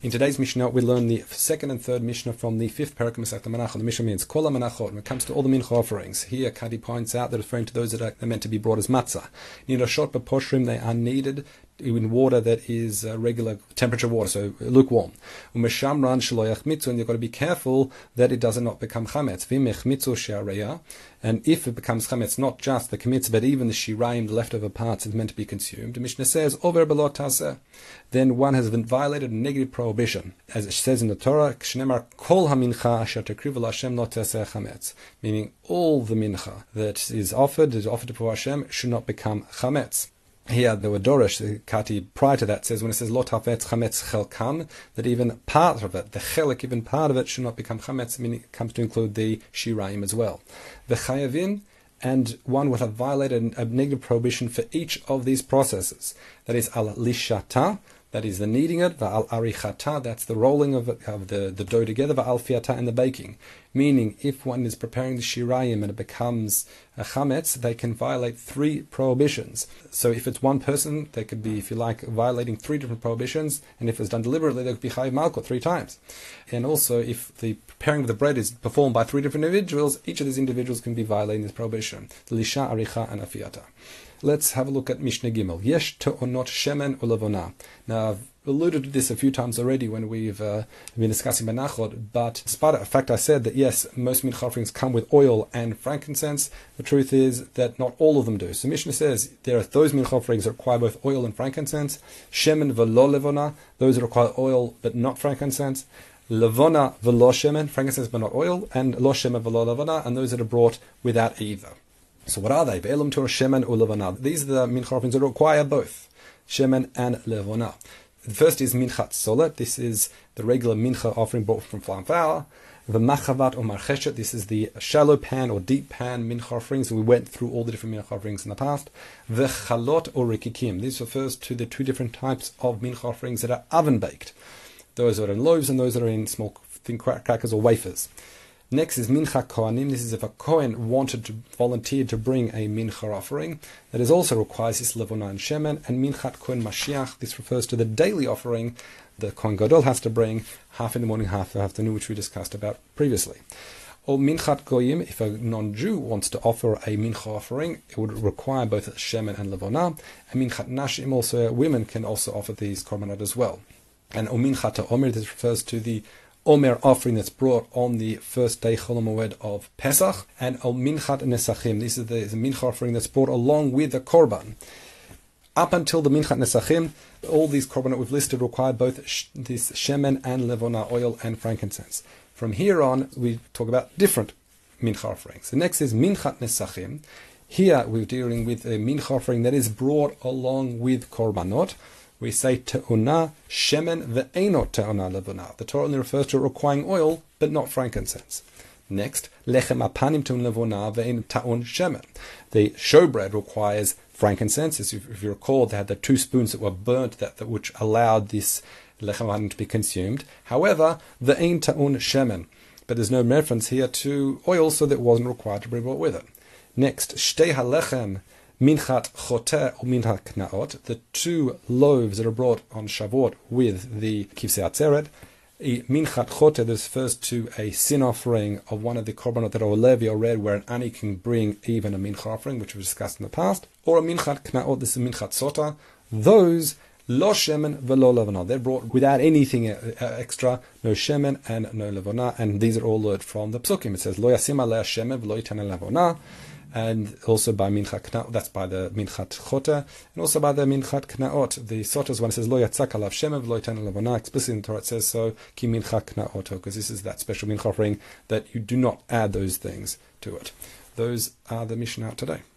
In today's Mishnah, we learn the second and third Mishnah from the fifth parak of Masechta Menachot. The Mishnah means Kol HaMenachot. When it comes to all the mincha offerings, here Kadi points out that referring to those that are meant to be brought as matzah. Nirashot b'poshrim, they are needed in water that is regular temperature water, so lukewarm. Umeshamran shelo yachmitzu, and you've got to be careful that it does not become chametz. V'imechmitzu she'areya, and if it becomes chametz, not just the chametz, but even the shirayim, the leftover parts, is meant to be consumed. The Mishnah says, over belot taseh, then one has violated a negative prohibition. As it says in the Torah, Kshnemar kol hamincha asher tekriv l'Hashem lo taseh chametz, meaning all the mincha that is offered before Hashem should not become chametz. Here, the Dorish, the Kati, prior to that, says when it says Lo tafetz chametz chelkam, that even part of it, the chelik, even part of it, should not become chametz, meaning it comes to include the shirayim as well. The chayavin, and one would have violated a negative prohibition for each of these processes. That is al lishata, that is the kneading it, va'al arichata, that's the rolling of the dough together, va'al fiata, and the baking. Meaning, if one is preparing the shirayim and it becomes a chametz, they can violate three prohibitions. So if it's one person, they could be, if you like, violating three different prohibitions, and if it's done deliberately, they could be chayiv malkut 3 times. And also, if the preparing of the bread is performed by 3 different individuals, each of these individuals can be violating this prohibition. The lisha, aricha, and afiata. Let's have a look at Mishnah Gimel. Yesh te'onot shemen u'levona. Now, I've alluded to this a few times already when we've been discussing Menachot, but despite the fact I said that yes, most mincha offerings come with oil and frankincense, the truth is that not all of them do. So Mishnah says there are those mincha offerings that require both oil and frankincense, shemen v'lo levona, those that require oil but not frankincense, levona v'lo shemen, frankincense but not oil, and lo shemen v'lo levona, and those that are brought without either. So what are they? Be'elam Torah shemen u'levona. These are the mincha offerings that require both shemen and levona. The first is minchat solet. This is the regular mincha offering brought from flour and flour. The machavat or marcheshet. This is the shallow pan or deep pan mincha offerings. We went through all the different mincha offerings in the past. The chalot or rikikim. This refers to the 2 different types of mincha offerings that are oven baked. Those that are in loaves and those that are in small thin crackers or wafers. Next is mincha kohanim. This is if a kohen wanted to volunteer to bring a mincha offering. That is also requires this levona and shemen. And minchat kohen mashiach. This refers to the daily offering the kohen gadol has to bring, half in the morning, half in the afternoon, which we discussed about previously. Or minchat goyim. If a non-Jew wants to offer a mincha offering, it would require both shemen and levona. And minchat nashim, also women can also offer these korbanot as well. And minchat omer. This refers to the Omer offering that's brought on the first day Chol HaMoed of Pesach, and Al Minchat Nesachim. This is the mincha offering that's brought along with the korban. Up until the Minchat Nesachim, all these korban that we've listed require both this shemen and levona, oil and frankincense. From here on, we talk about different mincha offerings. The next is Minchat Nesachim. Here we're dealing with a mincha offering that is brought along with korbanot. We say te'una shemen ve'enot te'una levona. The Torah only refers to requiring oil, but not frankincense. Next, lechem apanim te'un levona ve'en ta'un shemen. The showbread requires frankincense. As if you recall, they had the 2 spoons that were burnt, which allowed this lechem apanim to be consumed. However, ve'en ta'un shemen. But there's no reference here to oil, so that wasn't required to be brought with it. Next, shtei halechem minchat choteh or minchat knaot, the 2 loaves that are brought on Shavuot with the kivsei atzeret. Minchat choteh, this refers to a sin offering of one of the korbanot that are levi or red, where an ani can bring even a mincha offering, which we discussed in the past. Or a minchat knaot, this is minchat sota. Those lo shemen velo levona. They're brought without anything extra, no shemen and no levona, and these are all learned from the psukim. It says lo yasim aleh shemen velo yitane levona. And also by minchat knaot, that's by the minchat choteh, and also by the minchat knaot. The sotas, when it says lo yatzak alav shemen v'lo yitane levona, explicitly in the Torah it says so, ki minchat knaot, because this is that special mincha offering that you do not add those things to it. Those are the Mishnah today.